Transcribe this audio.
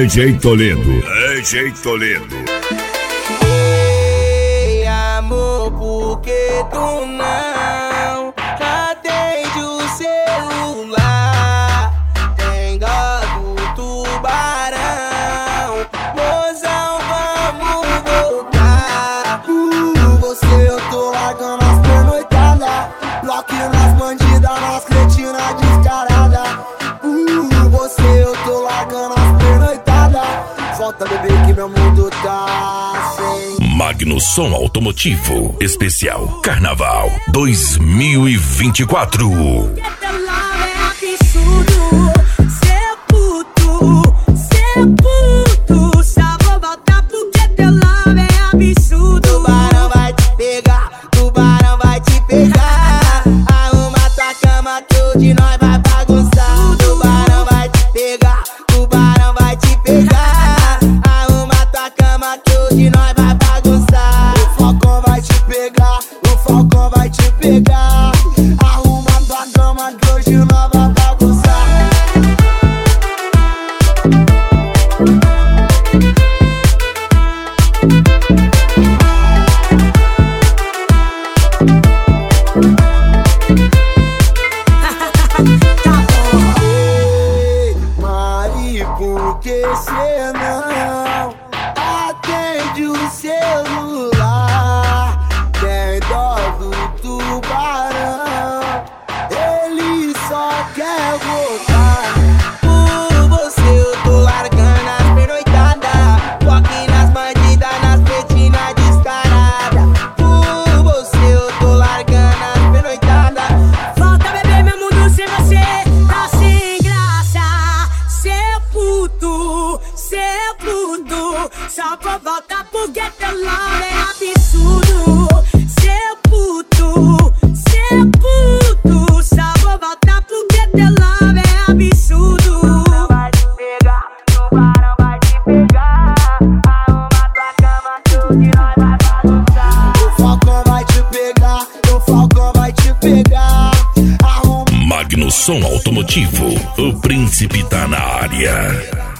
DJ Toledo. DJ Toledo. Ei, amor, por que tu não atende o celular? Tem dó do tubarão, mozão, vamos voltar. Você eu tô largando as pernoitadas, bloqueio nas bandidas, nas cretinas descaradas. Você eu tô largando as pernoitadas, volta bebê que meu mundo tá sem. Magno Som Automotivo Especial Carnaval 2024. Tubarão vai te pegar, tubarão vai te pegar. Arruma tua cama que hoje nós vai bagunçar. Tubarão vai te pegar, tubarão vai te pegar. Arruma tua cama que hoje nós vai bagunçar. O Falcão vai te pegar, o Falcão vai te pegar. Arruma tua cama que hoje nós vai bagunçar. Por que cê não atende o celular? Tem dó do tubarão, ele só quer voltar. Por você eu tô largando as pernoitadas, toque nas bandidas, nas cretinas descaradas. Por você eu tô largando as pernoitadas. Volta bebê, meu mundo sem você tá sem graça. Seu puto, só vou voltar porque teu love é absurdo. Seu puto, só vou voltar porque teu love é absurdo. Tubarão vai te pegar, tubarão vai te pegar. Arruma tua cama que hoje nós vai bagunçar. O Falcão vai te pegar, o Falcão vai te pegar. Magno Som Automotivo, o príncipe tá na área.